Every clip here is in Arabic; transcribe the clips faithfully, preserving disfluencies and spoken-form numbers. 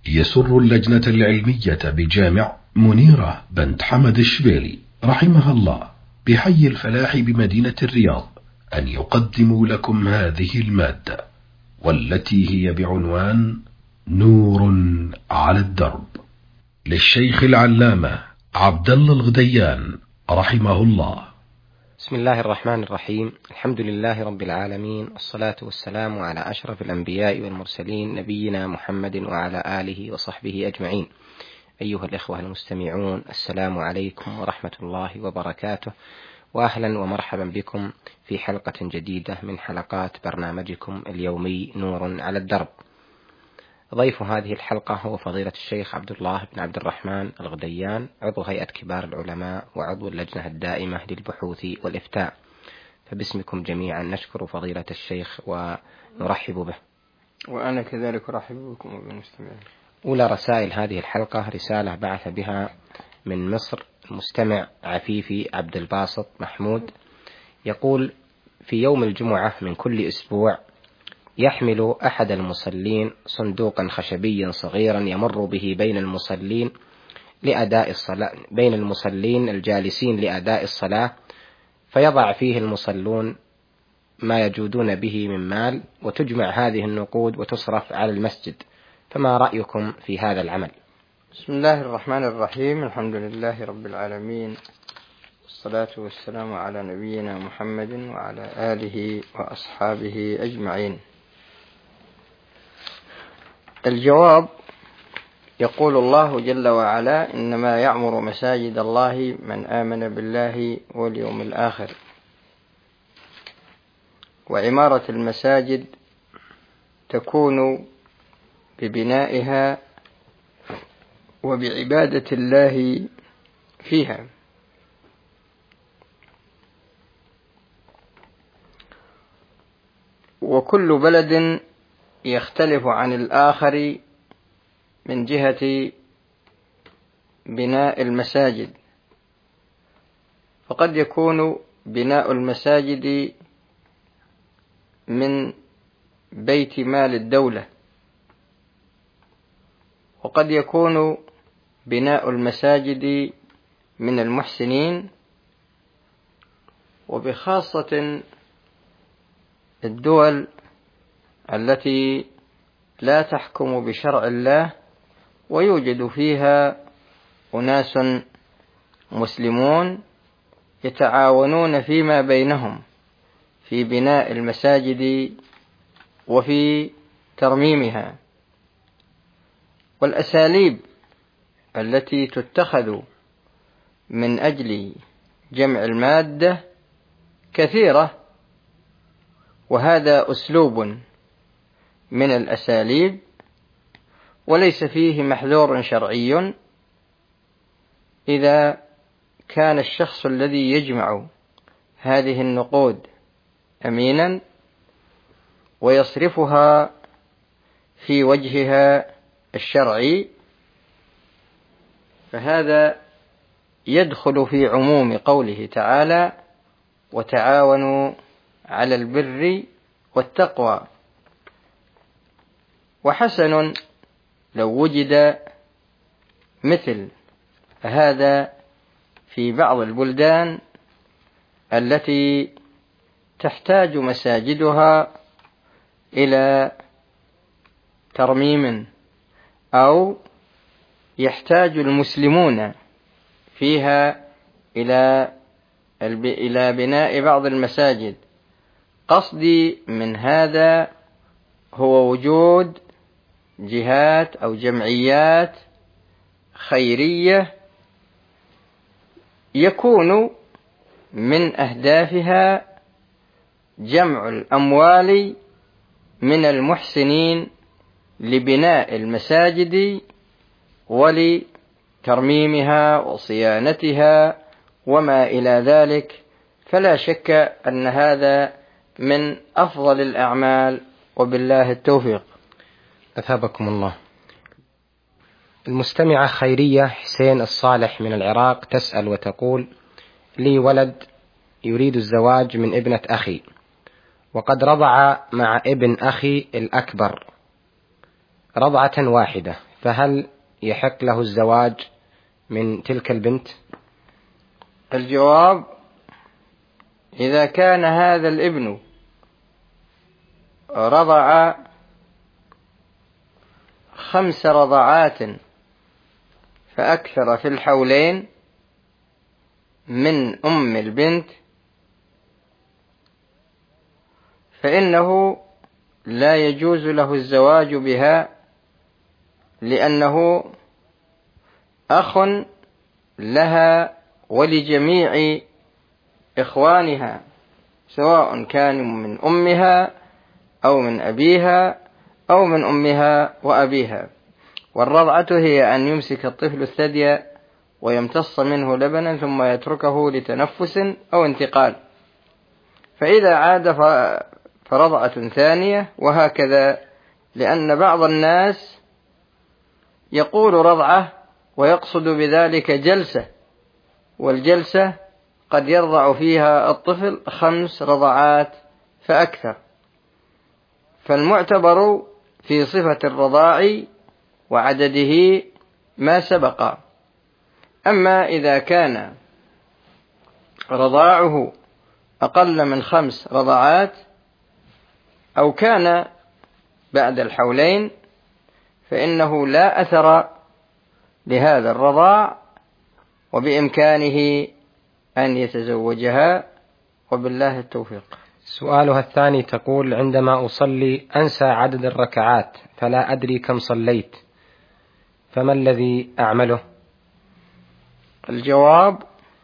يسر اللجنة العلمية بجامع منيرة بنت حمد الشبيلي رحمها الله بحي الفلاح بمدينة الرياض أن يقدموا لكم هذه المادة، والتي هي بعنوان نور على الدرب، للشيخ العلامة عبد الله الغديان رحمه الله. بسم الله الرحمن الرحيم. الحمد لله رب العالمين، والصلاة والسلام على أشرف الأنبياء والمرسلين، نبينا محمد وعلى آله وصحبه أجمعين. أيها الإخوة المستمعون، السلام عليكم ورحمة الله وبركاته، وأهلا ومرحبا بكم في حلقة جديدة من حلقات برنامجكم اليومي نور على الدرب. ضيف هذه الحلقة هو فضيلة الشيخ عبد الله بن عبد الرحمن الغديان، عضو هيئة كبار العلماء وعضو اللجنة الدائمة للبحوث والإفتاء. فباسمكم جميعا نشكر فضيلة الشيخ ونرحب به. وأنا كذلك أرحب بكم وبالمستمعين. أولى رسائل هذه الحلقة رسالة بعث بها من مصر المستمع عفيفي عبد الباسط محمود، يقول: في يوم الجمعة من كل أسبوع يحمل أحد المصلين صندوقا خشبيا صغيرا يمر به بين المصلين لأداء الصلاة بين المصلين الجالسين لأداء الصلاة، فيضع فيه المصلون ما يجودون به من مال، وتجمع هذه النقود وتصرف على المسجد، فما رأيكم في هذا العمل؟ بسم الله الرحمن الرحيم. الحمد لله رب العالمين، والصلاة والسلام على نبينا محمد وعلى آله وأصحابه أجمعين. الجواب: يقول الله جل وعلا: إنما يعمر مساجد الله من آمن بالله واليوم الآخر. وعمارة المساجد تكون ببنائها وبعبادة الله فيها. وكل بلد يختلف عن الآخر من جهة بناء المساجد، فقد يكون بناء المساجد من بيت مال الدولة، وقد يكون بناء المساجد من المحسنين، وبخاصة الدول التي لا تحكم بشرع الله ويوجد فيها أناس مسلمون يتعاونون فيما بينهم في بناء المساجد وفي ترميمها. والأساليب التي تتخذ من أجل جمع المادة كثيرة، وهذا أسلوب من الأساليب وليس فيه محذور شرعي إذا كان الشخص الذي يجمع هذه النقود أمينا ويصرفها في وجهها الشرعي، فهذا يدخل في عموم قوله تعالى: وتعاونوا على البر والتقوى. وحسن لو وجد مثل هذا في بعض البلدان التي تحتاج مساجدها إلى ترميم، أو يحتاج المسلمون فيها إلى إلى بناء بعض المساجد. قصدي من هذا هو وجود جهات أو جمعيات خيرية يكون من أهدافها جمع الأموال من المحسنين لبناء المساجد ولترميمها وصيانتها وما إلى ذلك، فلا شك أن هذا من أفضل الأعمال، وبالله التوفيق. أثابكم الله. المستمعة خيرية حسين الصالح من العراق تسأل وتقول: لي ولد يريد الزواج من ابنة أخي، وقد رضع مع ابن أخي الأكبر رضعة واحدة فهل يحق له الزواج من تلك البنت؟ الجواب: إذا كان هذا الابن رضع خمس رضعات فأكثر في الحولين من أم البنت، فإنه لا يجوز له الزواج بها، لأنه أخ لها ولجميع إخوانها، سواء كانوا من أمها أو من أبيها أو من أمها وأبيها. والرضعة هي أن يمسك الطفل الثدي ويمتص منه لبنا ثم يتركه لتنفس أو انتقال، فإذا عاد فرضعة ثانية، وهكذا. لأن بعض الناس يقول رضعة ويقصد بذلك جلسة، والجلسة قد يرضع فيها الطفل خمس رضعات فأكثر، فالمعتبر في صفة الرضاع وعدده ما سبق. أما إذا كان رضاعه أقل من خمس رضعات أو كان بعد الحولين، فإنه لا أثر لهذا الرضاع، وبإمكانه أن يتزوجها، وبالله التوفيق. سؤالها الثاني تقول: عندما أصلي أنسى عدد الركعات فلا أدري كم صليت، فما الذي أعمله؟ الجواب: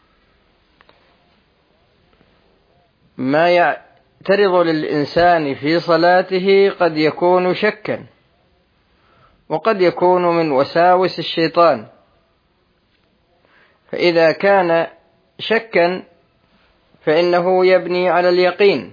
ما يعترض للإنسان في صلاته قد يكون شكا، وقد يكون من وساوس الشيطان، فإذا كان شكا فإنه يبني على اليقين،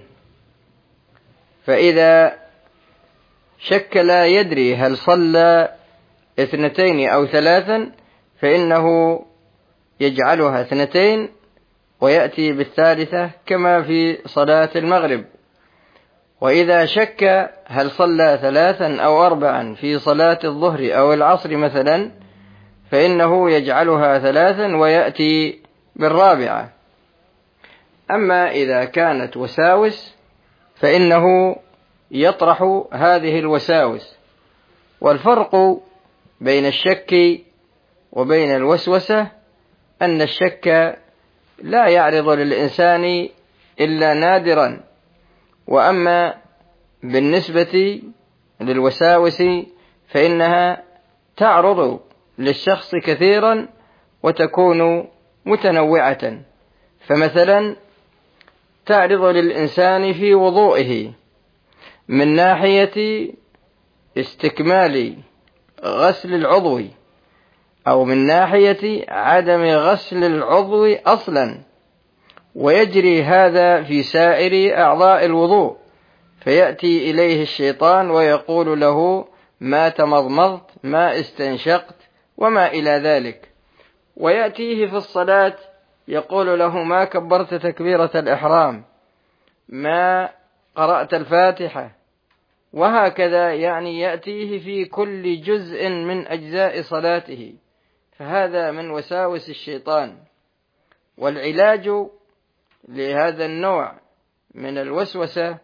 فإذا شك لا يدري هل صلى اثنتين أو ثلاثا فإنه يجعلها اثنتين ويأتي بالثالثة كما في صلاة المغرب. وإذا شك هل صلى ثلاثا أو أربعا في صلاة الظهر أو العصر مثلا، فإنه يجعلها ثلاثا ويأتي بالرابعة. أما إذا كانت وساوس فإنه يطرح هذه الوساوس. والفرق بين الشك وبين الوسوسة أن الشك لا يعرض للإنسان إلا نادرا، وأما بالنسبة للوساوس فإنها تعرض للشخص كثيرا وتكون متنوعة. فمثلا تعرض للإنسان في وضوئه من ناحية استكمال غسل العضو، أو من ناحية عدم غسل العضو أصلا، ويجري هذا في سائر أعضاء الوضوء، فيأتي إليه الشيطان ويقول له: ما تمضمضت، ما استنشقت، وما إلى ذلك. ويأتيه في الصلاة يقول له: ما كبرت تكبيرة الإحرام، ما قرأت الفاتحة، وهكذا. يعني يأتيه في كل جزء من أجزاء صلاته، فهذا من وساوس الشيطان. والعلاج لهذا النوع من الوسوسة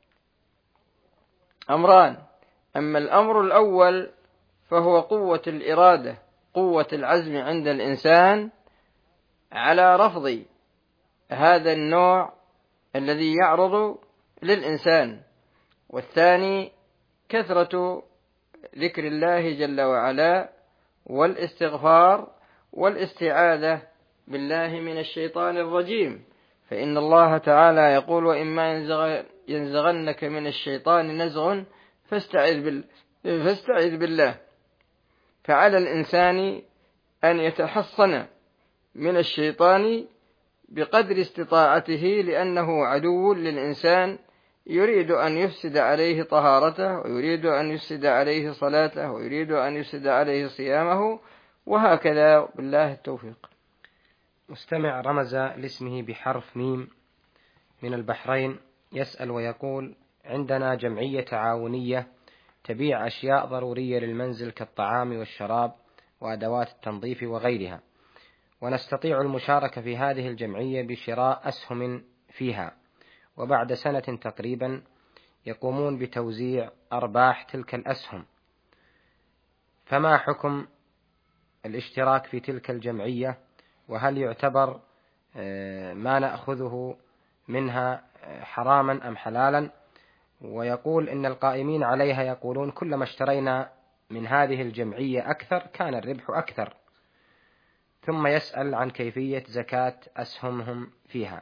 أمران: أما الأمر الأول فهو قوة الإرادة، قوة العزم عند الإنسان على رفض هذا النوع الذي يعرض للإنسان. والثاني كثرة ذكر الله جل وعلا والاستغفار والاستعاذة بالله من الشيطان الرجيم، فإن الله تعالى يقول: وإما ينزغنك من الشيطان نزغ فاستعذ فاستعذ بالله. فعلى الإنسان أن يتحصن من الشيطان بقدر استطاعته، لأنه عدو للإنسان، يريد أن يفسد عليه طهارته، ويريد أن يفسد عليه صلاته، ويريد أن يفسد عليه صيامه، وهكذا. بالله التوفيق. مستمع رمز لاسمه بحرف ميم من البحرين يسأل ويقول: عندنا جمعية تعاونية تبيع أشياء ضرورية للمنزل كالطعام والشراب وأدوات التنظيف وغيرها، ونستطيع المشاركة في هذه الجمعية بشراء أسهم فيها، وبعد سنة تقريبا يقومون بتوزيع أرباح تلك الأسهم. فما حكم الاشتراك في تلك الجمعية؟ وهل يعتبر ما نأخذه منها حراما أم حلالا؟ ويقول إن القائمين عليها يقولون كلما اشترينا من هذه الجمعية أكثر كان الربح أكثر، ثم يسأل عن كيفية زكاة أسهمهم فيها.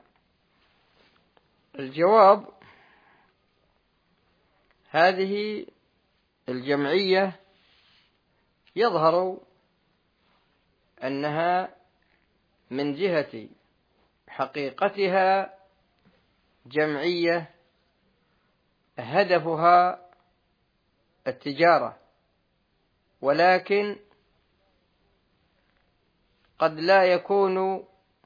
الجواب: هذه الجمعية يظهر أنها من جهة حقيقتها جمعية هدفها التجارة، ولكن قد لا يكون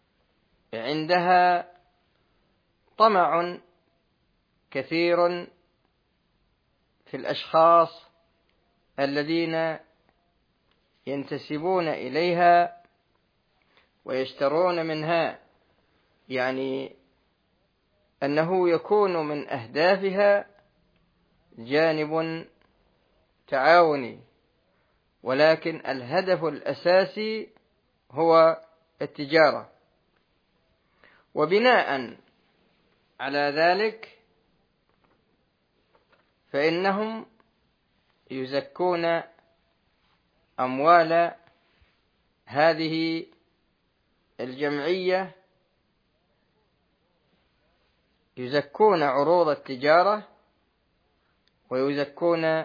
عندها طمع كثير في الأشخاص الذين ينتسبون إليها ويشترون منها، يعني أنه يكون من أهدافها جانب تعاوني، ولكن الهدف الأساسي هو التجارة. وبناء على ذلك فإنهم يزكون أموال هذه الجمعية، يزكون عروض التجارة ويزكون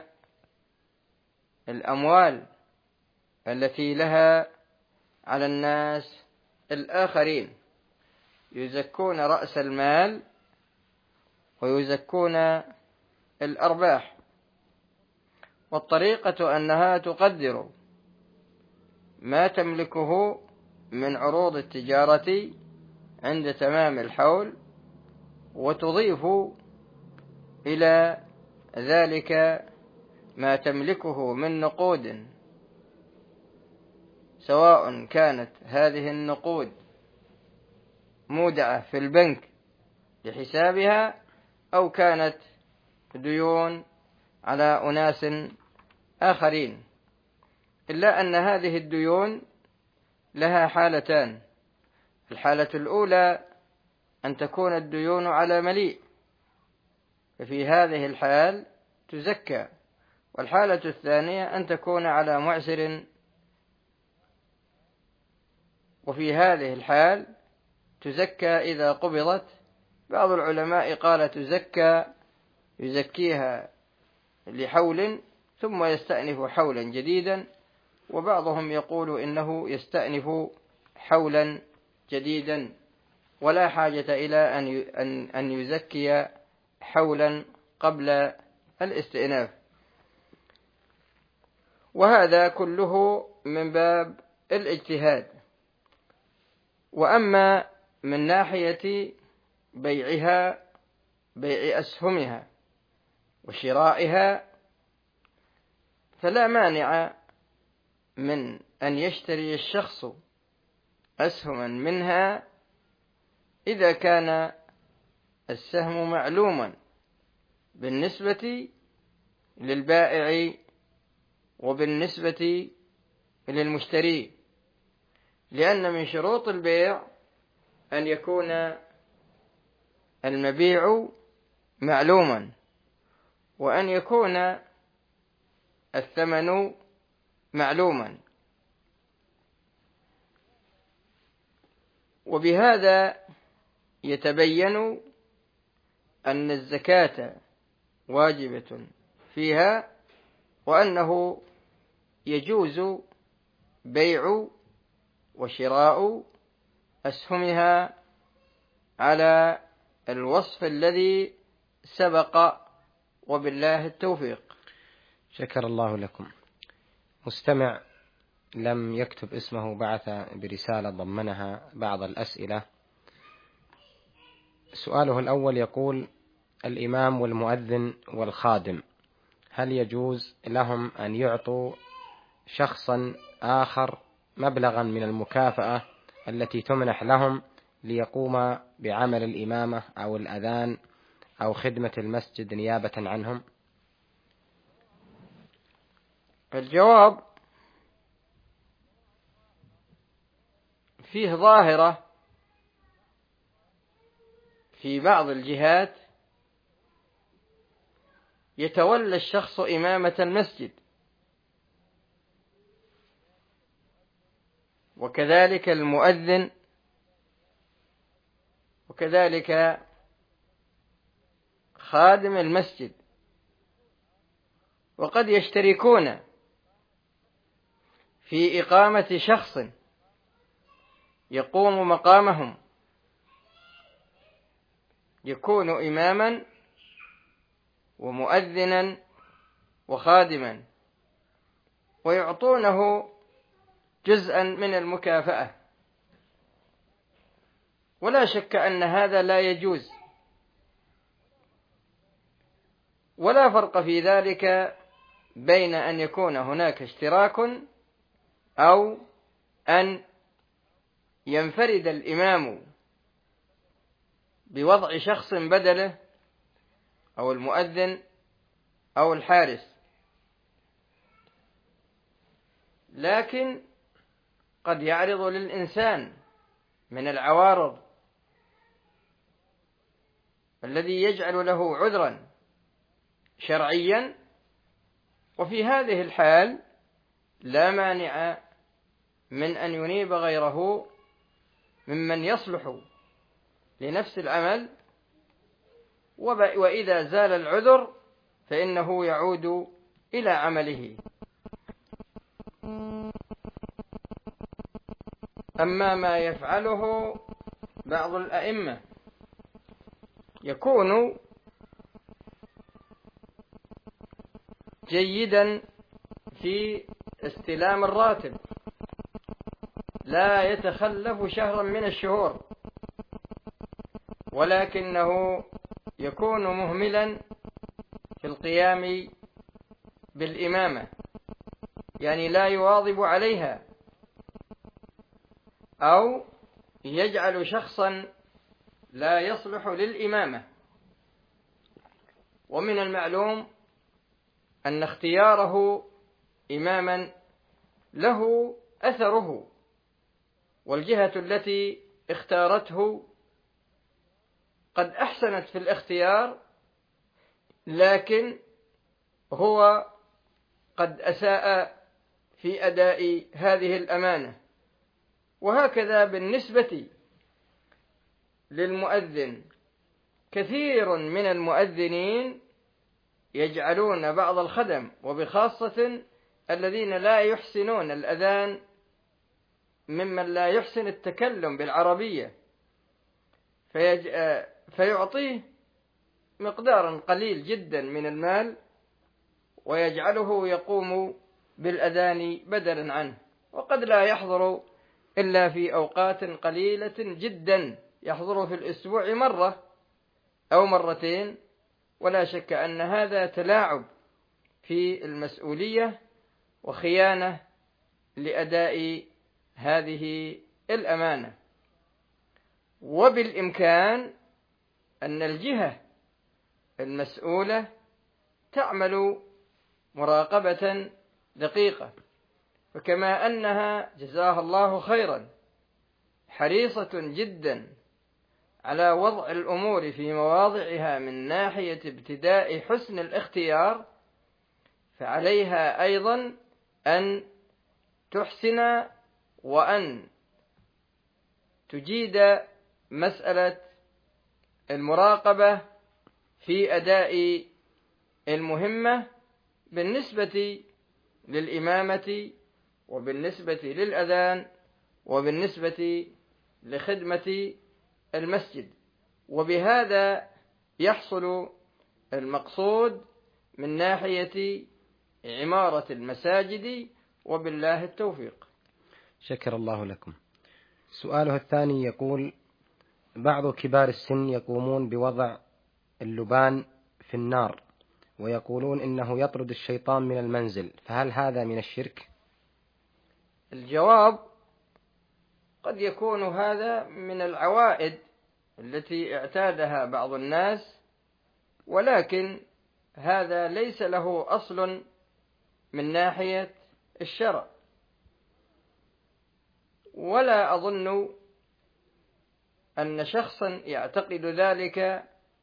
الأموال التي لها على الناس الآخرين، يزكون رأس المال ويزكون الأرباح. والطريقة أنها تقدر ما تملكه من عروض التجارة عند تمام الحول، وتضيف إلى ذلك ما تملكه من نقود، سواء كانت هذه النقود مودعة في البنك لحسابها أو كانت ديون على أناس آخرين، إلا أن هذه الديون لها حالتان. الحالة الأولى أن تكون الديون على مليء، ففي هذه الحال تزكى. والحالة الثانية أن تكون على معسر، وفي هذه الحال تزكى إذا قبضت. بعض العلماء قال تزكى يزكيها لحول ثم يستأنف حولا جديدا، وبعضهم يقول إنه يستأنف حولا جديدا ولا حاجة إلى أن يزكي حولا قبل الاستئناف. وهذا كله من باب الاجتهاد. وأما من ناحية بيعها، بيع أسهمها وشرائها، فلا مانع من أن يشتري الشخص أسهما منها إذا كان السهم معلوما بالنسبة للبائع وبالنسبة للمشتري، لأن من شروط البيع أن يكون المبيع معلوما، وأن يكون الثمن معلوما. وبهذا يتبين أن الزكاة واجبة فيها، وأنه يجوز بيع وشراء أسهمها على الوصف الذي سبق، وبالله التوفيق. شكر الله لكم. مستمع لم يكتب اسمه بعث برسالة ضمنها بعض الأسئلة. سؤاله الأول يقول: الإمام والمؤذن والخادم هل يجوز لهم أن يعطوا شخصا آخر مبلغا من المكافأة التي تمنح لهم ليقوم بعمل الإمامة أو الأذان أو خدمة المسجد نيابة عنهم؟ الجواب: فيه ظاهرة في بعض الجهات يتولى الشخص إمامة المسجد، وكذلك المؤذن، وكذلك خادم المسجد، وقد يشتركون في إقامة شخص يقوم مقامهم، يكون إماما ومؤذنا وخادما، ويعطونه جزءا من المكافأة. ولا شك أن هذا لا يجوز، ولا فرق في ذلك بين أن يكون هناك اشتراك أو أن ينفرد الإمام بوضع شخص بدله، أو المؤذن أو الحارس. لكن قد يعرض للإنسان من العوارض الذي يجعل له عذرا شرعيا، وفي هذه الحال لا مانع من أن ينيب غيره ممن يصلح لنفس العمل، وإذا زال العذر فإنه يعود إلى عمله. أما ما يفعله بعض الأئمة يكون جيدا في استلام الراتب، لا يتخلف شهرا من الشهور، ولكنه يكون مهملا في القيام بالإمامة، يعني لا يواظب عليها، أو يجعل شخصا لا يصلح للإمامة. ومن المعلوم أن اختياره إماما له أثره، والجهة التي اختارته قد أحسنت في الاختيار، لكن هو قد أساء في أداء هذه الأمانة. وهكذا بالنسبة للمؤذن، كثير من المؤذنين يجعلون بعض الخدم، وبخاصة الذين لا يحسنون الأذان، ممن لا يحسن التكلم بالعربية، فيج... فيعطيه مقدارا قليل جدا من المال ويجعله يقوم بالأذان بدلا عنه، وقد لا يحضر إلا في أوقات قليلة جدا، يحضر في الأسبوع مرة أو مرتين. ولا شك أن هذا تلاعب في المسؤولية وخيانة لأداء هذه الأمانة. وبالإمكان أن الجهة المسؤولة تعمل مراقبة دقيقة، فكما أنها جزاها الله خيرا حريصة جدا على وضع الأمور في مواضعها من ناحية ابتداء حسن الاختيار، فعليها أيضا أن تحسن وأن تجيد مسألة المراقبة في أداء المهمة بالنسبة للإمامة، وبالنسبة للأذان، وبالنسبة لخدمة المسجد. وبهذا يحصل المقصود من ناحية عمارة المساجد، وبالله التوفيق. شكر الله لكم. سؤاله الثاني يقول: بعض كبار السن يقومون بوضع اللبان في النار ويقولون إنه يطرد الشيطان من المنزل، فهل هذا من الشرك؟ الجواب: قد يكون هذا من العوائد التي اعتادها بعض الناس، ولكن هذا ليس له أصل من ناحية الشرع، ولا أظن أن شخصا يعتقد ذلك.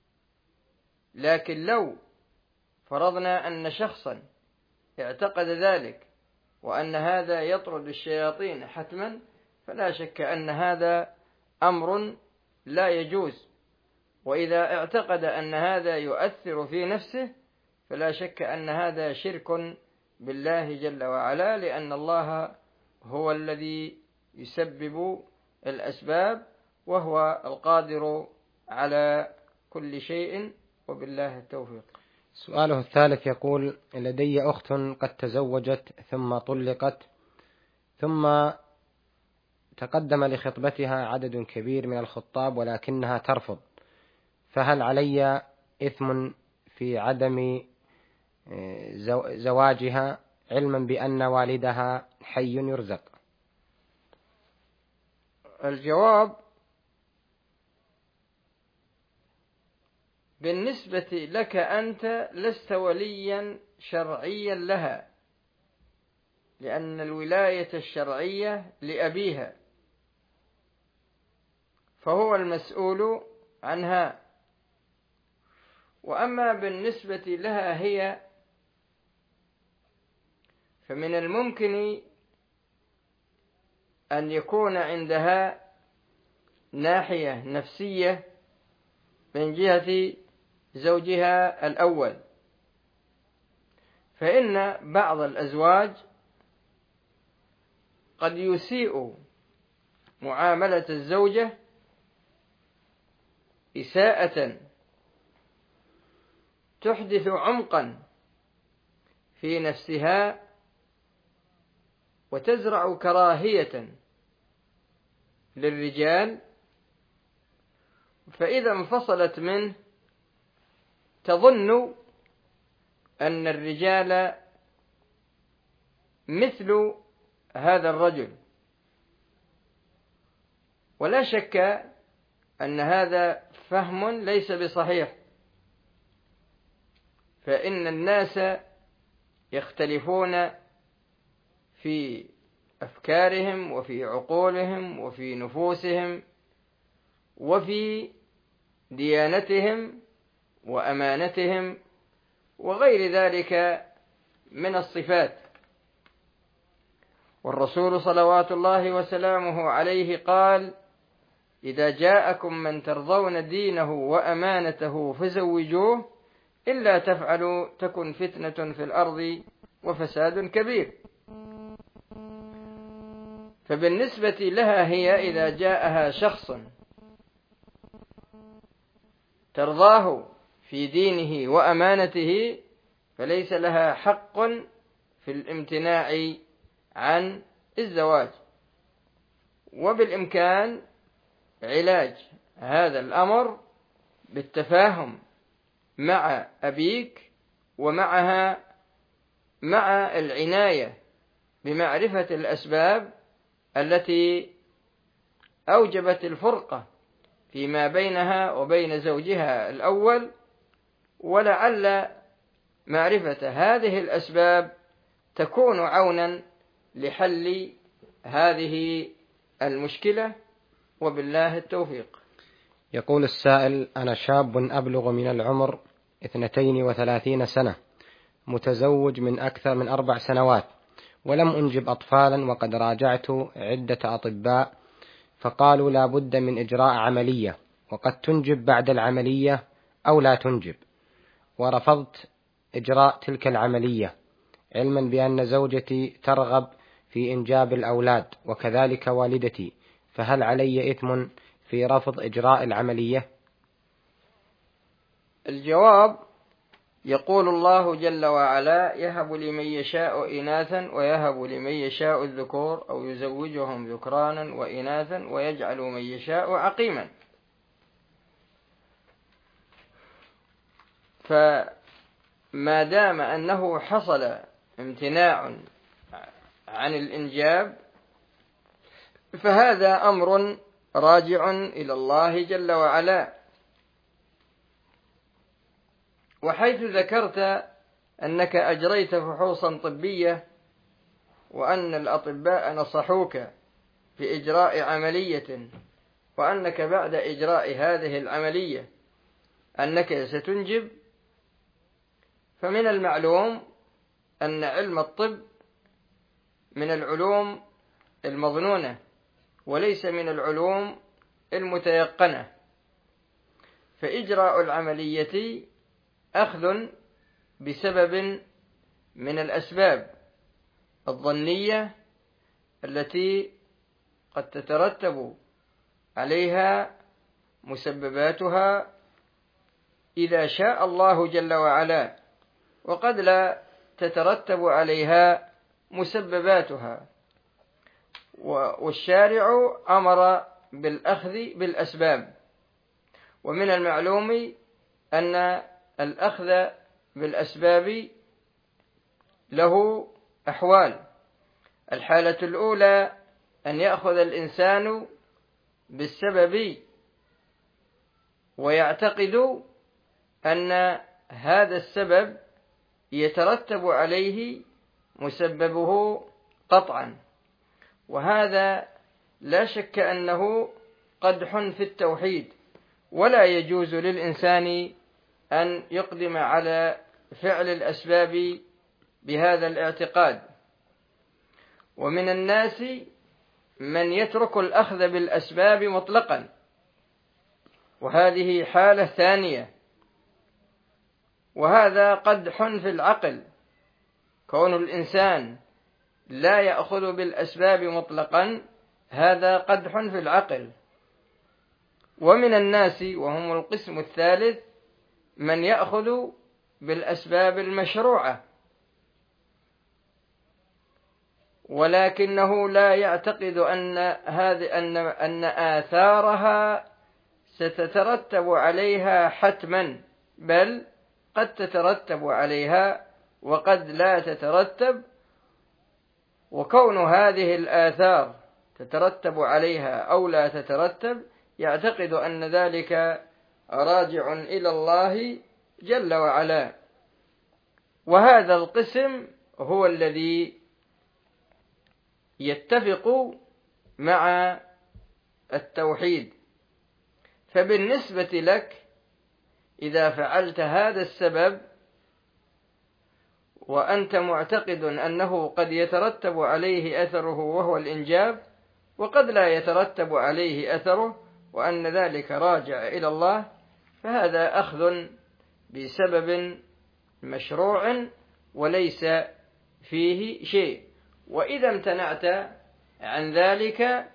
لكن لو فرضنا أن شخصا اعتقد ذلك وأن هذا يطرد الشياطين حتما، فلا شك أن هذا أمر لا يجوز. وإذا اعتقد أن هذا يؤثر في نفسه فلا شك أن هذا شرك بالله جل وعلا، لأن الله هو الذي يسبب الأسباب وهو القادر على كل شيء، وبالله التوفيق. سؤاله الثالث يقول: لدي أخت قد تزوجت ثم طلقت، ثم تقدم لخطبتها عدد كبير من الخطاب ولكنها ترفض، فهل علي إثم في عدم زواجها علما بأن والدها حي يرزق؟ الجواب: بالنسبة لك أنت لست وليا شرعيا لها، لأن الولاية الشرعية لأبيها، فهو المسؤول عنها. وأما بالنسبة لها هي، فمن الممكن أن يكون عندها ناحية نفسية من جهة زوجها الأول، فإن بعض الأزواج قد يسيء معاملة الزوجة إساءة تحدث عمقا في نفسها وتزرع كراهية للرجال، فإذا انفصلت منه تظن أن الرجال مثل هذا الرجل، ولا شك أن هذا فهم ليس بصحيح، فإن الناس يختلفون في أفكارهم وفي عقولهم وفي نفوسهم وفي ديانتهم وأمانتهم وغير ذلك من الصفات. والرسول صلوات الله وسلامه عليه قال: إذا جاءكم من ترضون دينه وأمانته فزوجوه، إلا تفعلوا تكن فتنة في الأرض وفساد كبير. فبالنسبة لها هي، إذا جاءها شخص ترضاه في دينه وأمانته فليس لها حق في الامتناع عن الزواج. وبالإمكان علاج هذا الأمر بالتفاهم مع أبيك ومعها، مع العناية بمعرفة الأسباب التي أوجبت الفرقة فيما بينها وبين زوجها الأول، ولعل معرفة هذه الأسباب تكون عونا لحل هذه المشكلة، وبالله التوفيق. يقول السائل: أنا شاب أبلغ من العمر اثنتين وثلاثين سنة، متزوج من أكثر من أربع سنوات، ولم أنجب أطفالا، وقد راجعت عدة أطباء فقالوا لا بد من إجراء عملية، وقد تنجب بعد العملية أو لا تنجب، ورفضت إجراء تلك العملية علما بأن زوجتي ترغب في إنجاب الأولاد وكذلك والدتي، فهل علي إثم في رفض إجراء العملية؟ الجواب: يقول الله جل وعلا: يهب لمن يشاء إناثا ويهب لمن يشاء الذكور أو يزوجهم ذكرانا وإناثا ويجعل من يشاء عقيما. ما دام أنه حصل امتناع عن الإنجاب فهذا أمر راجع إلى الله جل وعلا. وحيث ذكرت أنك أجريت فحوصا طبية وأن الأطباء نصحوك بإجراء عملية وأنك بعد إجراء هذه العملية أنك ستنجب، فمن المعلوم أن علم الطب من العلوم المظنونة وليس من العلوم المتيقنة، فإجراء العملية أخذ بسبب من الأسباب الظنية التي قد تترتب عليها مسبباتها إذا شاء الله جل وعلا، وقد لا تترتب عليها مسبباتها، والشارع أمر بالأخذ بالأسباب. ومن المعلوم أن الأخذ بالأسباب له أحوال. الحالة الأولى أن يأخذ الإنسان بالسبب ويعتقد أن هذا السبب يترتب عليه مسببه قطعا، وهذا لا شك أنه قدح في التوحيد، ولا يجوز للإنسان أن يقدم على فعل الأسباب بهذا الاعتقاد. ومن الناس من يترك الأخذ بالأسباب مطلقا، وهذه حالة ثانية، وهذا قدح في العقل. كون الإنسان لا يأخذ بالأسباب مطلقا هذا قدح في العقل. ومن الناس وهم القسم الثالث من يأخذ بالأسباب المشروعة، ولكنه لا يعتقد أن هذه أن أن آثارها ستترتب عليها حتما، بل قد تترتب عليها وقد لا تترتب. وكون هذه الآثار تترتب عليها أو لا تترتب يعتقد أن ذلك راجع إلى الله جل وعلا. وهذا القسم هو الذي يتفق مع التوحيد. فبالنسبة لك إذا فعلت هذا السبب وأنت معتقد أنه قد يترتب عليه أثره وهو الإنجاب، وقد لا يترتب عليه أثره وأن ذلك راجع إلى الله، فهذا أخذ بسبب مشروع وليس فيه شيء. وإذا امتنعت عن ذلك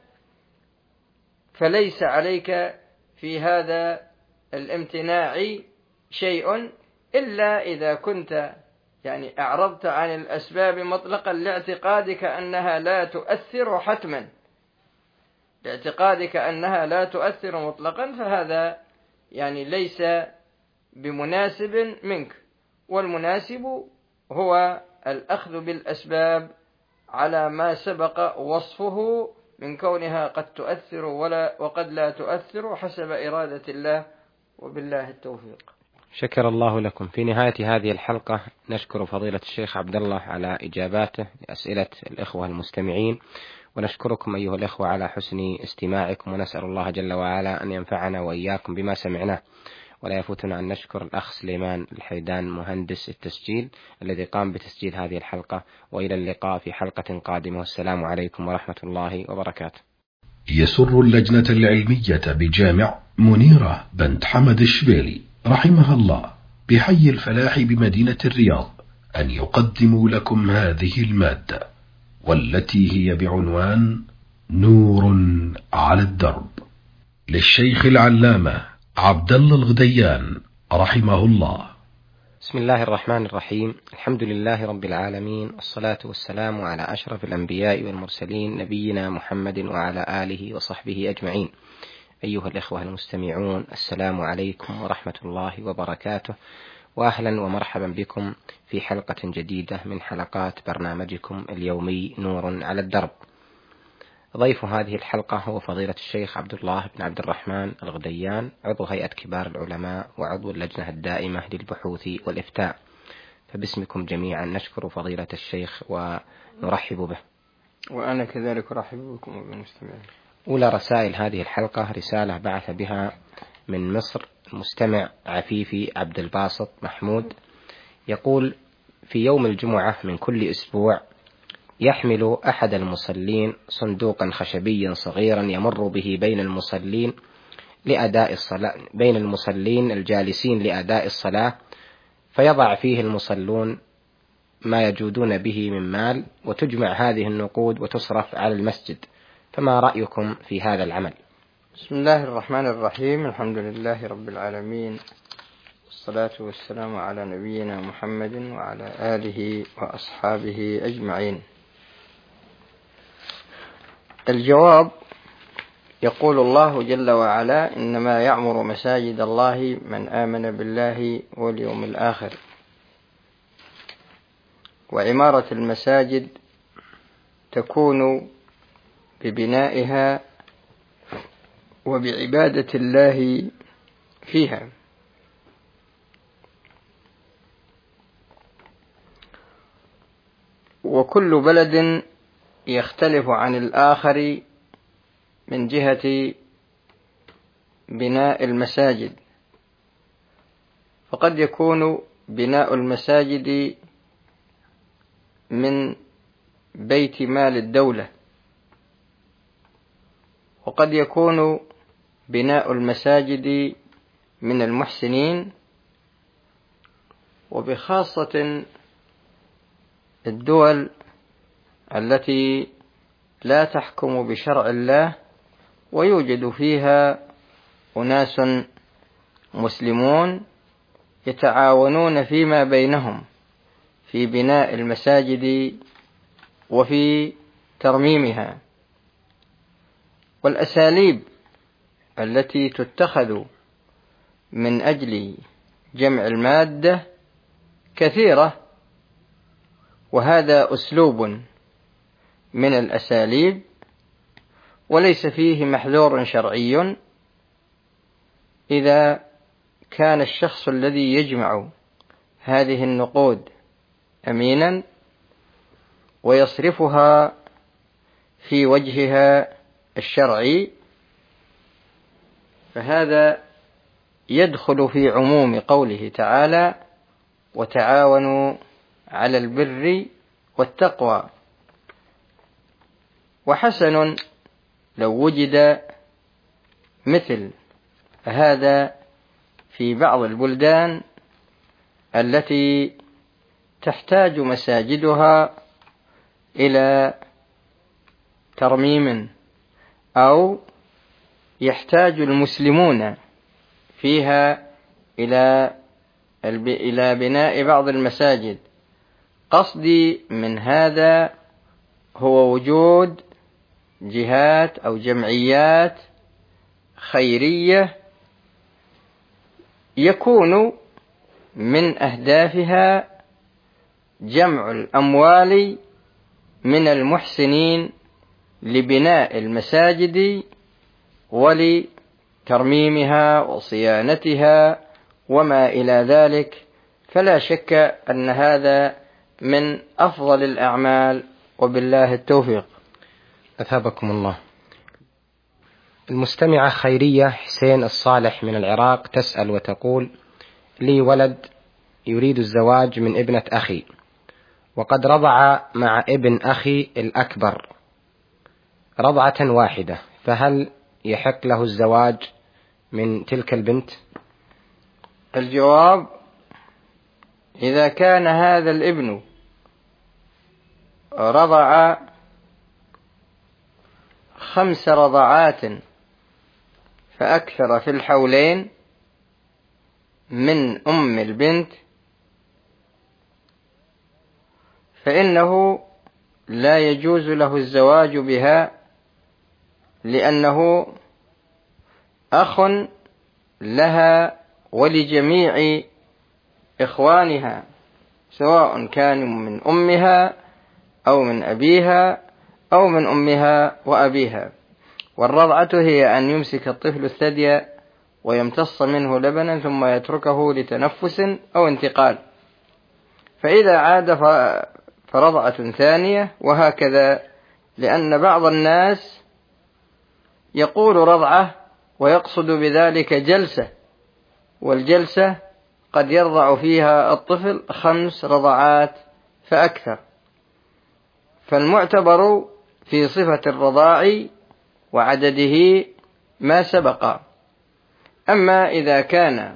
فليس عليك في هذا الامتناع شيء، إلا إذا كنت يعني أعرضت عن الأسباب مطلقا لاعتقادك أنها لا تؤثر حتما، لاعتقادك أنها لا تؤثر مطلقا، فهذا يعني ليس بمناسب منك. والمناسب هو الأخذ بالأسباب على ما سبق وصفه من كونها قد تؤثر ولا وقد لا تؤثر حسب إرادة الله، وبالله التوفيق. شكر الله لكم. في نهاية هذه الحلقة نشكر فضيلة الشيخ عبد الله على إجاباته لأسئلة الإخوة المستمعين، ونشكركم أيها الإخوة على حسن استماعكم، ونسأل الله جل وعلا أن ينفعنا وإياكم بما سمعناه. ولا يفوتنا أن نشكر الأخ سليمان الحيدان مهندس التسجيل الذي قام بتسجيل هذه الحلقة. وإلى اللقاء في حلقة قادمة، والسلام عليكم ورحمة الله وبركاته. يسر اللجنة العلمية بجامع منيرة بنت حمد الشبيلي رحمها الله بحي الفلاح بمدينة الرياض أن يقدموا لكم هذه المادة، والتي هي بعنوان نور على الدرب، للشيخ العلامة عبد الله الغديان رحمه الله. بسم الله الرحمن الرحيم. الحمد لله رب العالمين، والصلاة والسلام على أشرف الأنبياء والمرسلين نبينا محمد وعلى آله وصحبه أجمعين. أيها الإخوة المستمعون، السلام عليكم ورحمة الله وبركاته، وأهلا ومرحبا بكم في حلقة جديدة من حلقات برنامجكم اليومي نور على الدرب. ضيف هذه الحلقة هو فضيلة الشيخ عبد الله بن عبد الرحمن الغديان، عضو هيئة كبار العلماء وعضو اللجنة الدائمة للبحوث والإفتاء. فباسمكم جميعا نشكر فضيلة الشيخ ونرحب به. وأنا كذلك أرحب بكم وبالمستمعين. أولى رسائل هذه الحلقة رسالة بعث بها من مصر المستمع عفيفي عبد الباسط محمود، يقول: في يوم الجمعة من كل أسبوع يحمل أحد المصلين صندوقا خشبيا صغيرا يمر به بين المصلين لأداء الصلاة بين المصلين الجالسين لأداء الصلاة، فيضع فيه المصلون ما يجودون به من مال، وتجمع هذه النقود وتصرف على المسجد، فما رأيكم في هذا العمل؟ بسم الله الرحمن الرحيم، الحمد لله رب العالمين، والصلاة والسلام على نبينا محمد وعلى آله وأصحابه أجمعين. الجواب: يقول الله جل وعلا: إنما يعمر مساجد الله من آمن بالله واليوم الآخر. وعمارة المساجد تكون ببنائها وبعبادة الله فيها. وكل بلد يختلف عن الآخر من جهة بناء المساجد، فقد يكون بناء المساجد من بيت مال الدولة، وقد يكون بناء المساجد من المحسنين، وبخاصة الدول التي لا تحكم بشرع الله ويوجد فيها أناس مسلمون يتعاونون فيما بينهم في بناء المساجد وفي ترميمها. والأساليب التي تتخذ من أجل جمع المادة كثيرة، وهذا أسلوب من الأساليب وليس فيه محذور شرعي إذا كان الشخص الذي يجمع هذه النقود أمينا ويصرفها في وجهها الشرعي، فهذا يدخل في عموم قوله تعالى: وتعاونوا على البر والتقوى. وحسن لو وجد مثل هذا في بعض البلدان التي تحتاج مساجدها إلى ترميم، أو يحتاج المسلمون فيها إلى إلى بناء بعض المساجد. قصدي من هذا هو وجود جهات أو جمعيات خيرية يكون من أهدافها جمع الأموال من المحسنين لبناء المساجد ولترميمها وصيانتها وما إلى ذلك، فلا شك أن هذا من أفضل الأعمال، وبالله التوفيق. أثابكم الله. المستمعة خيرية حسين الصالح من العراق تسأل وتقول: لي ولد يريد الزواج من ابنة أخي، وقد رضع مع ابن أخي الأكبر رضعة واحدة، فهل يحق له الزواج من تلك البنت؟ الجواب: إذا كان هذا الابن رضع خمس رضعات فأكثر في الحولين من أم البنت، فإنه لا يجوز له الزواج بها، لأنه أخ لها ولجميع إخوانها سواء كانوا من أمها أو من أبيها أو من أمها وأبيها. والرضعة هي أن يمسك الطفل الثدي ويمتص منه لبنا ثم يتركه لتنفس أو انتقال، فإذا عاد فرضعة ثانية، وهكذا، لأن بعض الناس يقول رضعة ويقصد بذلك جلسة، والجلسة قد يرضع فيها الطفل خمس رضعات فأكثر. فالمعتبر في صفة الرضاع وعدده ما سبق. أما إذا كان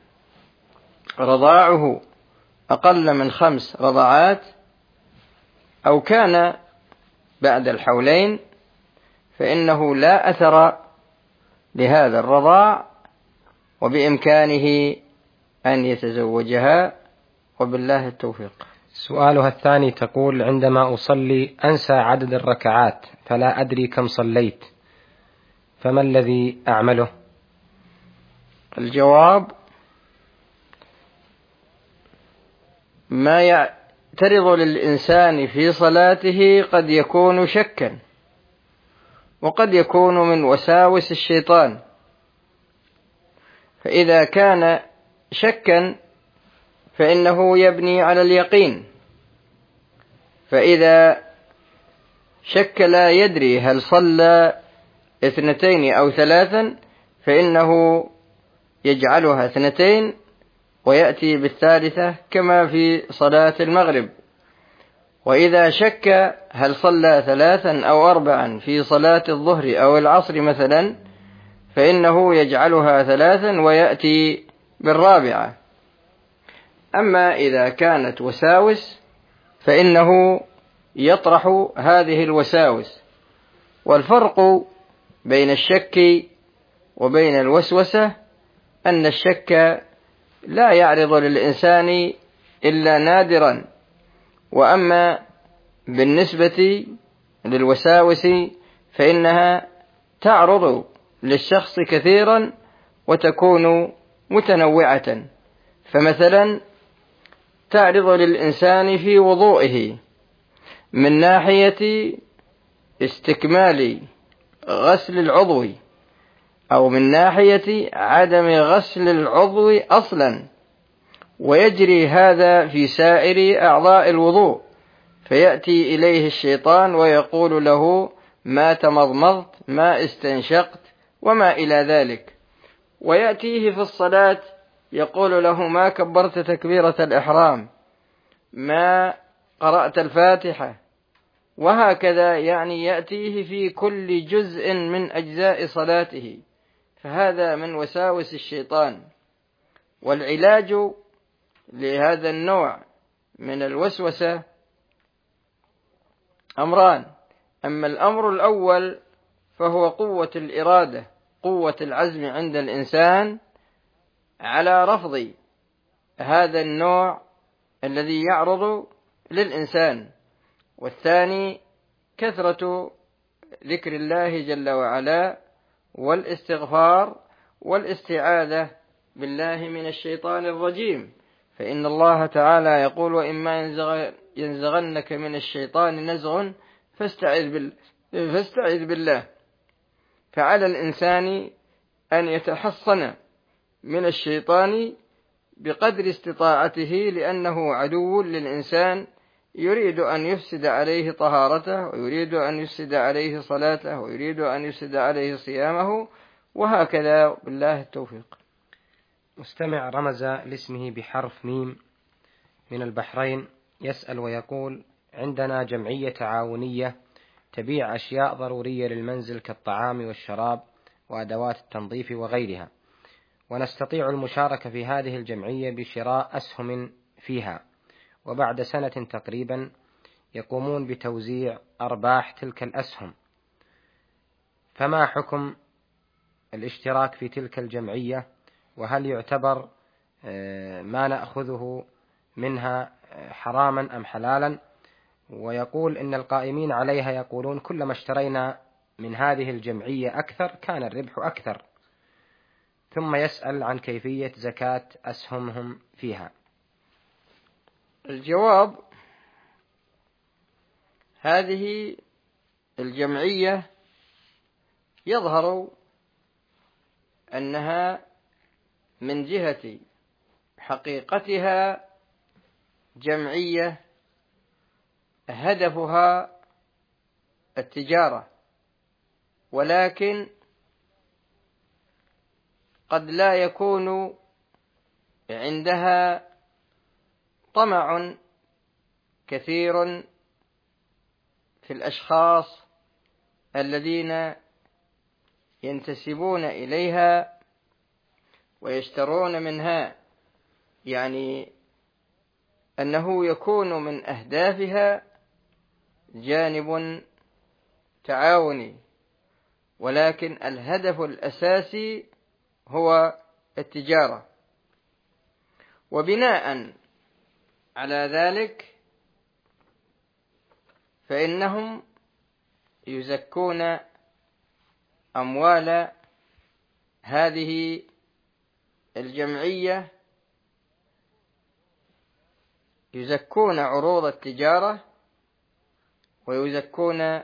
رضاعه أقل من خمس رضعات أو كان بعد الحولين فإنه لا أثر لهذا الرضاع، وبإمكانه أن يتزوجها، وبالله التوفيق. سؤالها الثاني تقول: عندما أصلي أنسى عدد الركعات فلا أدري كم صليت، فما الذي أعمله؟ الجواب: ما يعترض للإنسان في صلاته قد يكون شكا، وقد يكون من وساوس الشيطان. فإذا كان شكا فإنه يبني على اليقين، فإذا شك لا يدري هل صلى اثنتين أو ثلاثا فإنه يجعلها اثنتين ويأتي بالثالثة كما في صلاة المغرب. وإذا شك هل صلى ثلاثا أو أربعا في صلاة الظهر أو العصر مثلا فإنه يجعلها ثلاثا ويأتي بالرابعة. أما إذا كانت وساوس فإنه يطرح هذه الوساوس. والفرق بين الشك وبين الوسوسة أن الشك لا يعرض للإنسان إلا نادرا، وأما بالنسبة للوساوس فإنها تعرض للشخص كثيرا وتكون متنوعة. فمثلا تعرض للإنسان في وضوئه من ناحية استكمال غسل العضو، أو من ناحية عدم غسل العضو أصلا، ويجري هذا في سائر أعضاء الوضوء، فيأتي إليه الشيطان ويقول له: ما تمضمضت، ما استنشقت، وما إلى ذلك. ويأتيه في الصلاة يقول له: ما كبرت تكبيرة الإحرام، ما قرأت الفاتحة، وهكذا، يعني يأتيه في كل جزء من أجزاء صلاته. فهذا من وساوس الشيطان. والعلاج لهذا النوع من الوسوسة أمران: أما الأمر الأول فهو قوة الإرادة، قوة العزم عند الإنسان على رفض هذا النوع الذي يعرض للإنسان. والثاني كثرة ذكر الله جل وعلا والاستغفار والاستعاذة بالله من الشيطان الرجيم، فإن الله تعالى يقول: وإما ينزغنك من الشيطان نزغ فاستعذ فاستعذ بالله. فعلى الإنسان أن يتحصن من الشيطان بقدر استطاعته، لأنه عدو للإنسان، يريد أن يفسد عليه طهارته، ويريد أن يفسد عليه صلاته، ويريد أن يفسد عليه صيامه، وهكذا، بالله التوفيق. مستمع رمز لاسمه بحرف ميم من البحرين يسأل ويقول: عندنا جمعية تعاونية تبيع أشياء ضرورية للمنزل كالطعام والشراب وأدوات التنظيف وغيرها، ونستطيع المشاركة في هذه الجمعية بشراء أسهم فيها، وبعد سنة تقريبا يقومون بتوزيع أرباح تلك الأسهم، فما حكم الاشتراك في تلك الجمعية؟ وهل يعتبر ما نأخذه منها حراما أم حلالا؟ ويقول إن القائمين عليها يقولون: كلما اشترينا من هذه الجمعية أكثر كان الربح أكثر. ثم يسأل عن كيفية زكاة أسهمهم فيها. الجواب: هذه الجمعية يظهر أنها من جهة حقيقتها جمعية هدفها التجارة، ولكن قد لا يكون عندها طمع كثير في الأشخاص الذين ينتسبون إليها ويشترون منها، يعني أنه يكون من أهدافها جانب تعاوني، ولكن الهدف الأساسي هو التجارة. وبناء على ذلك فإنهم يزكون أموال هذه الجمعية، يزكون عروض التجارة ويزكون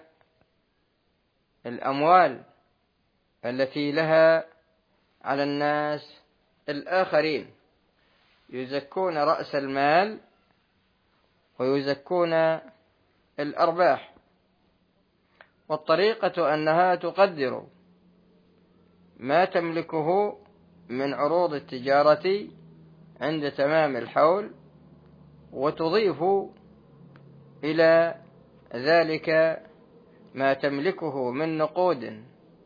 الأموال التي لها على الناس الآخرين، يزكون رأس المال ويزكون الأرباح. والطريقة أنها تقدر ما تملكه من عروض التجارة عند تمام الحول، وتضيف إلى ذلك ما تملكه من نقود،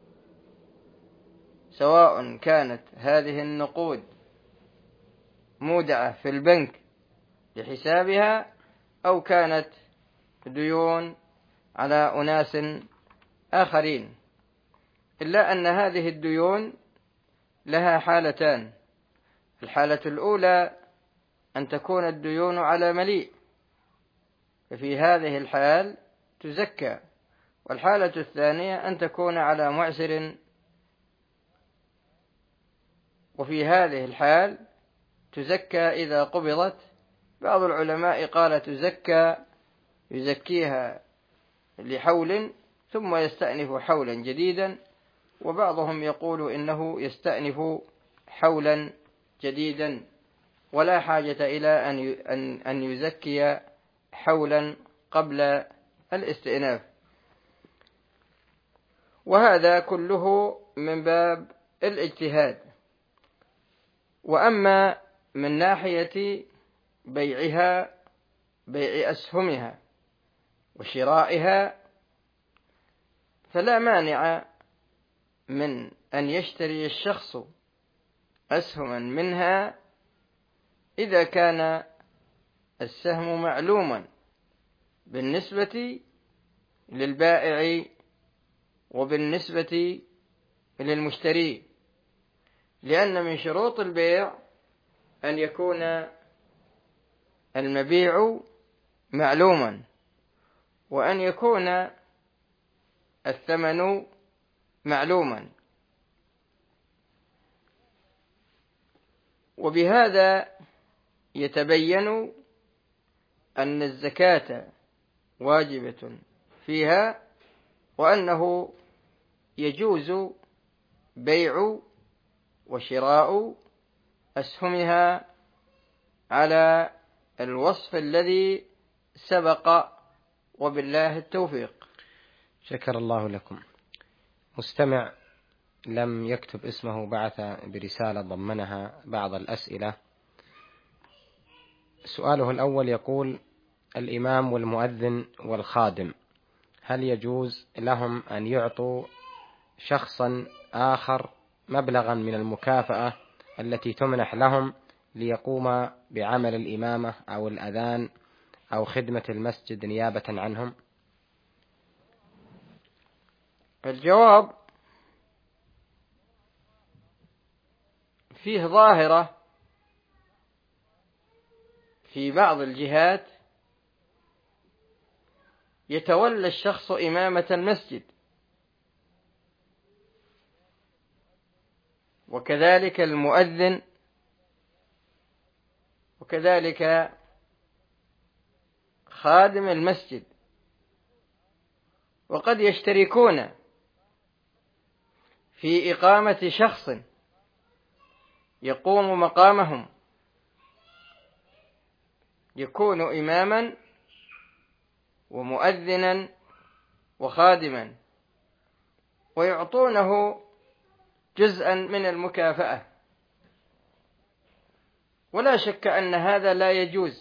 سواء كانت هذه النقود مودعة في البنك لحسابها أو كانت ديون على أناس آخرين، إلا أن هذه الديون لها حالتان. الحالة الأولى أن تكون الديون على مليء، ففي هذه الحال تزكى. والحالة الثانية أن تكون على معسر، وفي هذه الحال تزكى إذا قبضت. بعض العلماء قال تزكى يزكيها لحول ثم يستأنف حولا جديدا، وبعضهم يقول إنه يستأنف حولا جديدا ولا حاجة إلى أن يزكي حولا قبل الاستئناف. وهذا كله من باب الاجتهاد. وأما من ناحية بيعها، بيع أسهمها وشرائها، فلا مانع من أن يشتري الشخص أسهما منها إذا كان السهم معلوما بالنسبة للبائع وبالنسبة للمشتري، لأن من شروط البيع أن يكون المبيع معلوما، وأن يكون الثمن معلوما. وبهذا يتبين أن الزكاة واجبة فيها، وأنه يجوز بيع وشراء أسهمها على الوصف الذي سبق، وبالله التوفيق. شكر الله لكم. مستمع لم يكتب اسمه بعث برسالة ضمنها بعض الأسئلة. سؤاله الأول يقول: الإمام والمؤذن والخادم هل يجوز لهم أن يعطوا شخصا آخر مبلغا من المكافأة التي تمنح لهم ليقوم بعمل الإمامة أو الأذان أو خدمة المسجد نيابة عنهم؟ الجواب: فيه ظاهرة في بعض الجهات يتولى الشخص إمامة المسجد، وكذلك المؤذن، وكذلك خادم المسجد، وقد يشتركون في إقامة شخص يقوم مقامهم، يكون إماما ومؤذنا وخادما، ويعطونه جزءا من المكافأة. ولا شك أن هذا لا يجوز،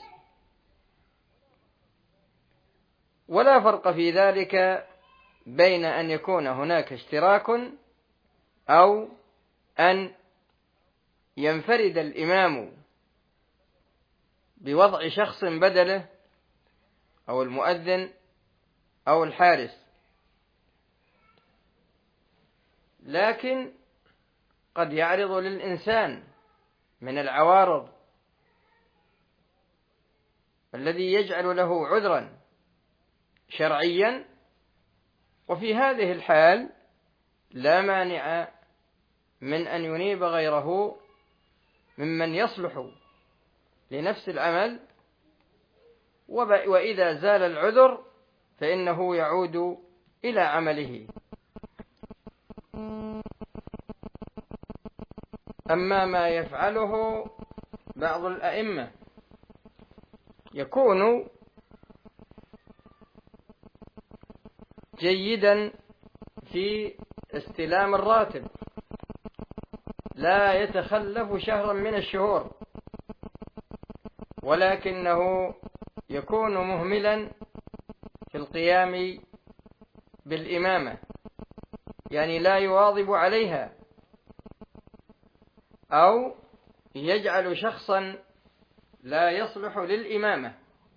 ولا فرق في ذلك بين أن يكون هناك اشتراك أو أن ينفرد الإمام بوضع شخص بدله أو المؤذن أو الحارس. لكن قد يعرض للإنسان من العوارض الذي يجعل له عذرا شرعيا، وفي هذه الحال لا مانع من أن ينيب غيره ممن يصلح لنفس العمل، وإذا زال العذر فإنه يعود إلى عمله. أما ما يفعله بعض الأئمة يكون جيدا في استلام الراتب، لا يتخلف شهرا من الشهور، ولكنه يكون مهملا في القيام بالإمامة، يعني لا يواظب عليها، أو يجعل شخصا لا يصلح للإمامة.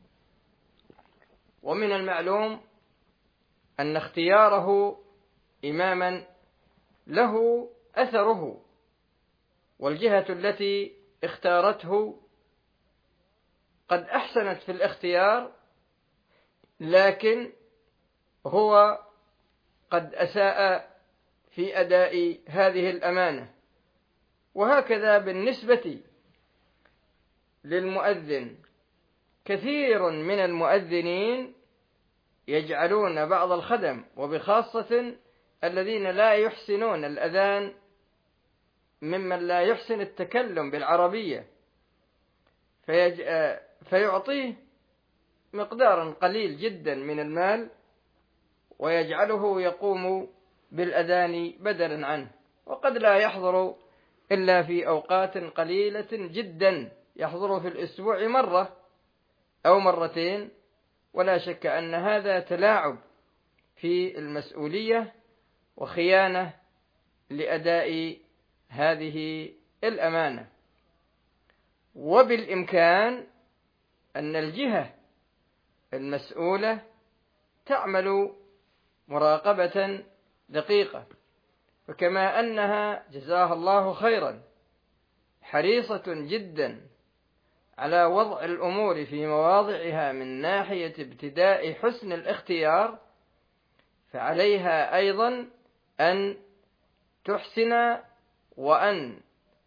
ومن المعلوم أن اختياره إماما له أثره، والجهة التي اختارته قد أحسنت في الاختيار، لكن هو قد أساء في أداء هذه الأمانة. وهكذا بالنسبة للمؤذن، كثير من المؤذنين يجعلون بعض الخدم، وبخاصة الذين لا يحسنون الأذان ممن لا يحسن التكلم بالعربية، فيج... فيعطيه مقدارا قليل جدا من المال ويجعله يقوم بالأذان بدلا عنه، وقد لا يحضر إلا في أوقات قليلة جدا، يحضر في الأسبوع مرة أو مرتين. ولا شك أن هذا تلاعب في المسؤولية وخيانة لأداء هذه الأمانة. وبالإمكان أن الجهة المسؤولة تعمل مراقبة دقيقة، فكما أنها جزاها الله خيرا حريصة جدا على وضع الأمور في مواضعها من ناحية ابتداء حسن الاختيار، فعليها أيضا أن تحسن وأن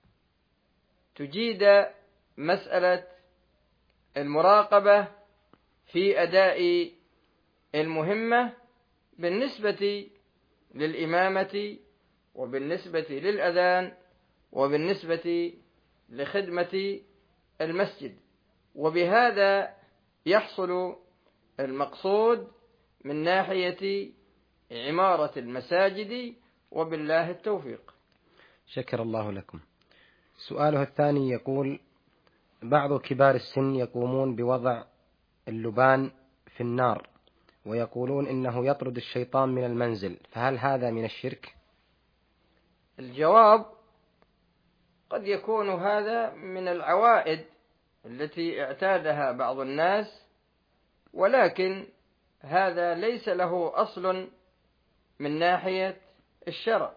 تجيد مسألة المراقبة في أداء المهمة بالنسبة للإمامة، وبالنسبة للأذان، وبالنسبة لخدمة المسجد. وبهذا يحصل المقصود من ناحية عمارة المساجد، وبالله التوفيق. شكر الله لكم. سؤاله الثاني يقول: بعض كبار السن يقومون بوضع اللبان في النار ويقولون إنه يطرد الشيطان من المنزل، فهل هذا من الشرك؟ الجواب: قد يكون هذا من العوائد التي اعتادها بعض الناس، ولكن هذا ليس له أصل من ناحية الشرع،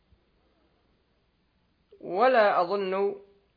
ولا أظن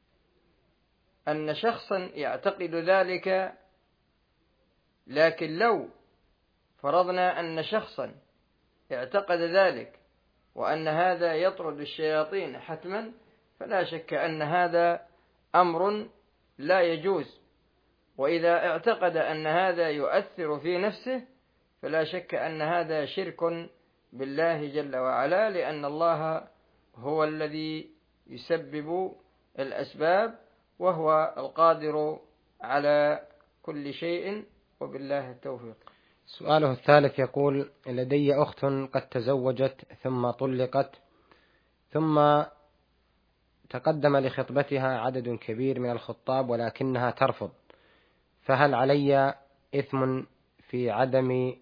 أن شخصا يعتقد ذلك. لكن لو فرضنا أن شخصا اعتقد ذلك وأن هذا يطرد الشياطين حتما، فلا شك أن هذا أمر لا يجوز، وإذا اعتقد أن هذا يؤثر في نفسه فلا شك أن هذا شرك بالله جل وعلا، لأن الله هو الذي يسبب الأسباب وهو القادر على كل شيء، وبالله التوفيق. سؤاله الثالث يقول: لدي أخت قد تزوجت ثم طلقت، ثم تقدم لخطبتها عدد كبير من الخطاب ولكنها ترفض، فهل علي إثم في عدم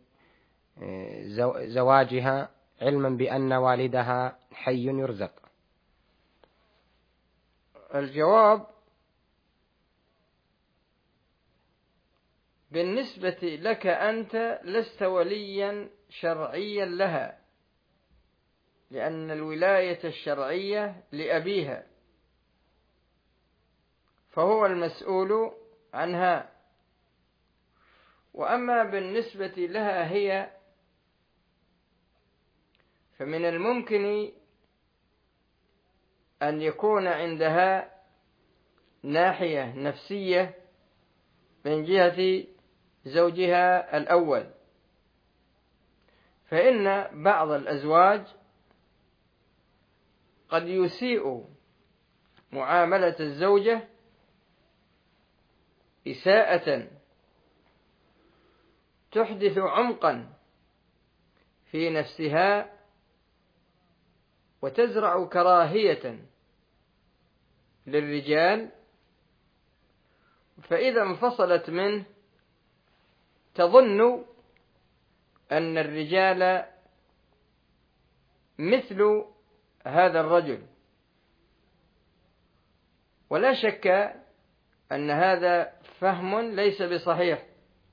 زواجها علما بأن والدها حي يرزق؟ الجواب: بالنسبة لك أنت لست وليا شرعيا لها، لأن الولاية الشرعية لأبيها، فهو المسؤول عنها. وأما بالنسبة لها هي فمن الممكن أن يكون عندها ناحية نفسية من جهة زوجها الأول، فإن بعض الأزواج قد يسيء معاملة الزوجة إساءة تحدث عمقا في نفسها وتزرع كراهية للرجال، فإذا انفصلت منه تظن أن الرجال مثل هذا الرجل، ولا شك أن هذا فهم ليس بصحيح،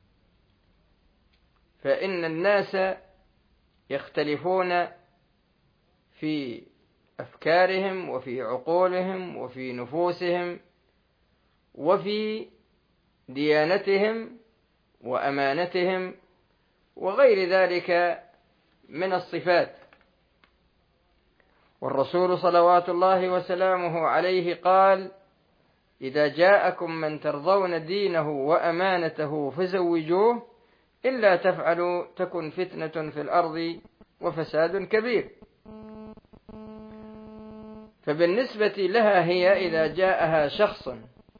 فإن الناس يختلفون في أفكارهم وفي عقولهم وفي نفوسهم وفي ديانتهم وأمانتهم وغير ذلك من الصفات. والرسول صلوات الله وسلامه عليه قال: إذا جاءكم من ترضون دينه وأمانته فزوجوه، إلا تفعلوا تكن فتنة في الأرض وفساد كبير. فبالنسبة لها هي إذا جاءها شخص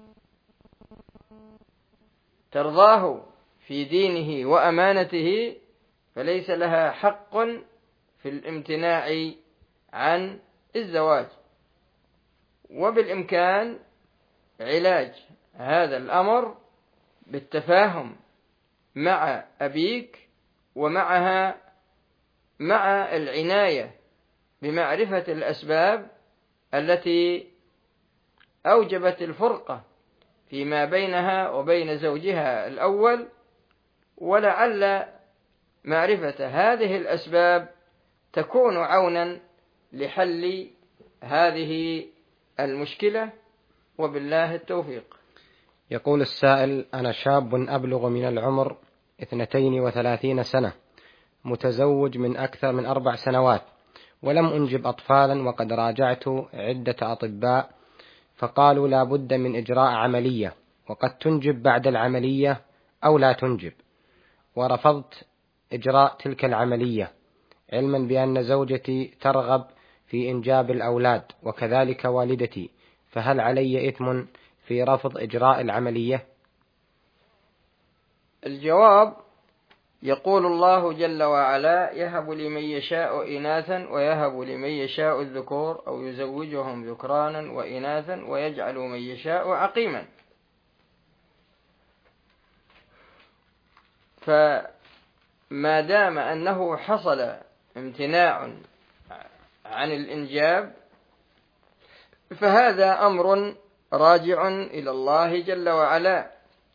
ترضاه في دينه وأمانته فليس لها حق في الامتناع عن الزواج، وبالإمكان علاج هذا الأمر بالتفاهم مع أبيك ومعها، مع العناية بمعرفة الأسباب التي أوجبت الفرقة فيما بينها وبين زوجها الأول، ولعل معرفة هذه الأسباب تكون عونا لحل هذه المشكلة، وبالله التوفيق. يقول السائل: أنا شاب أبلغ من العمر اثنتين وثلاثين سنة، متزوج من أكثر من أربع سنوات، ولم أنجب أطفالا، وقد راجعت عدة أطباء فقالوا لا بد من إجراء عملية، وقد تنجب بعد العملية أو لا تنجب، ورفضت إجراء تلك العملية علما بأن زوجتي ترغب في إنجاب الأولاد وكذلك والدتي، فهل علي إثم في رفض إجراء العملية؟ الجواب: يقول الله جل وعلا: يهب لمن يشاء إناثا ويهب لمن يشاء الذكور أو يزوجهم ذكرانا وإناثا ويجعل من يشاء عقيما. فما دام أنه حصل امتناع عن الإنجاب فهذا أمر راجع إلى الله جل وعلا.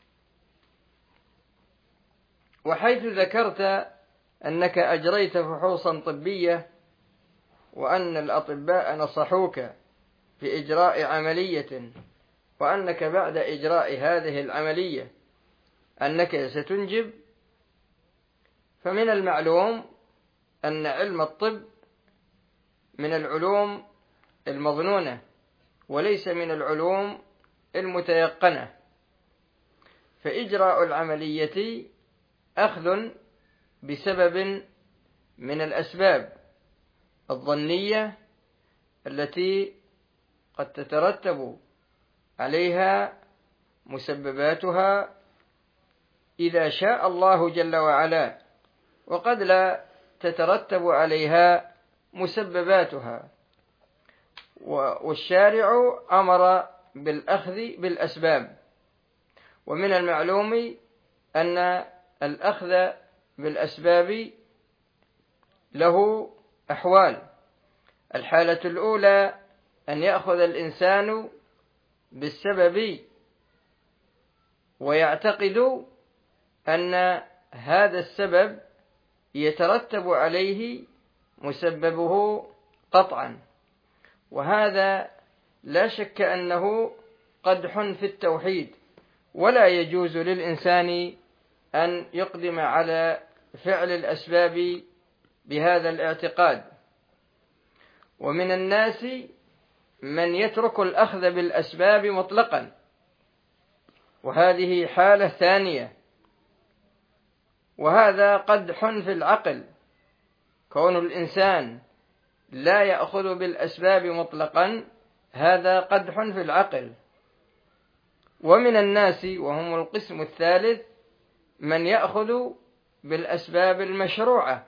وحيث ذكرت أنك أجريت فحوصا طبية وأن الأطباء نصحوك بإجراء عملية، وأنك بعد إجراء هذه العملية أنك ستنجب، فمن المعلوم أن علم الطب من العلوم المظنونة وليس من العلوم المتيقنة، فإجراء العملية أخذ بسبب من الأسباب الظنية التي قد تترتب عليها مسبباتها إذا شاء الله جل وعلا، وقد لا تترتب عليها مسبباتها. والشارع أمر بالأخذ بالأسباب، ومن المعلوم أن الأخذ بالأسباب له أحوال. الحالة الأولى أن يأخذ الإنسان بالسبب ويعتقد أن هذا السبب يترتب عليه مسببه قطعا، وهذا لا شك أنه قدح في التوحيد، ولا يجوز للإنسان أن يقدم على فعل الأسباب بهذا الاعتقاد. ومن الناس من يترك الأخذ بالأسباب مطلقا، وهذه حالة ثانية، وهذا قدح في العقل. كون الإنسان لا يأخذ بالأسباب مطلقا هذا قدح في العقل. ومن الناس، وهم القسم الثالث، من يأخذ بالأسباب المشروعة،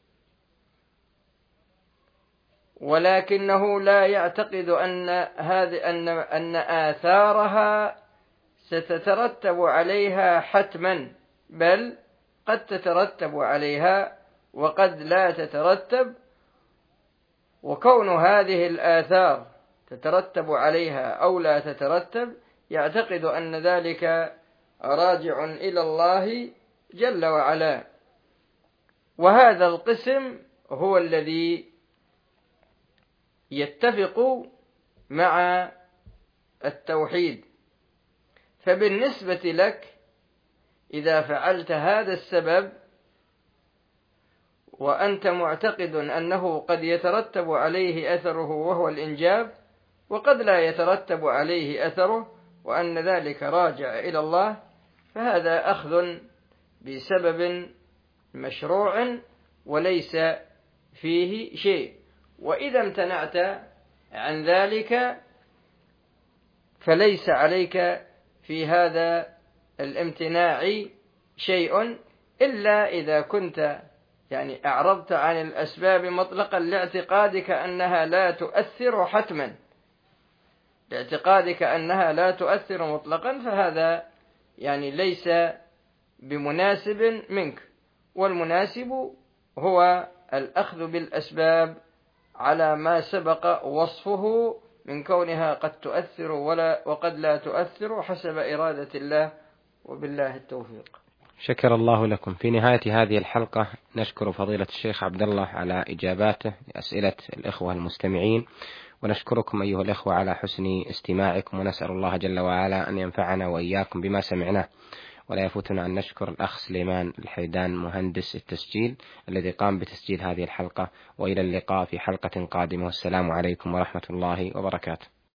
ولكنه لا يعتقد أن هذه أن أن آثارها ستترتب عليها حتما، بل قد تترتب عليها وقد لا تترتب. وكون هذه الآثار تترتب عليها أو لا تترتب يعتقد أن ذلك راجع إلى الله جل وعلا. وهذا القسم هو الذي يتفق مع التوحيد. فبالنسبة لك إذا فعلت هذا السبب وأنت معتقد أنه قد يترتب عليه أثره وهو الإنجاب، وقد لا يترتب عليه أثره، وأن ذلك راجع إلى الله، فهذا أخذ بسبب مشروع وليس فيه شيء. وإذا امتنعت عن ذلك فليس عليك في هذا الامتناع شيء، إلا إذا كنت يعني أعرضت عن الأسباب مطلقا لاعتقادك أنها لا تؤثر حتما، لاعتقادك أنها لا تؤثر مطلقا، فهذا يعني ليس بمناسب منك. والمناسب هو الأخذ بالأسباب على ما سبق وصفه من كونها قد تؤثر ولا وقد لا تؤثر حسب إرادة الله، وبالله التوفيق. شكر الله لكم. في نهاية هذه الحلقة نشكر فضيلة الشيخ عبد الله على إجاباته لأسئلة الإخوة المستمعين، ونشكركم أيها الإخوة على حسن استماعكم، ونسأل الله جل وعلا أن ينفعنا وإياكم بما سمعناه. ولا يفوتنا أن نشكر الأخ سليمان الحيدان مهندس التسجيل الذي قام بتسجيل هذه الحلقة. وإلى اللقاء في حلقة قادمة، والسلام عليكم ورحمة الله وبركاته.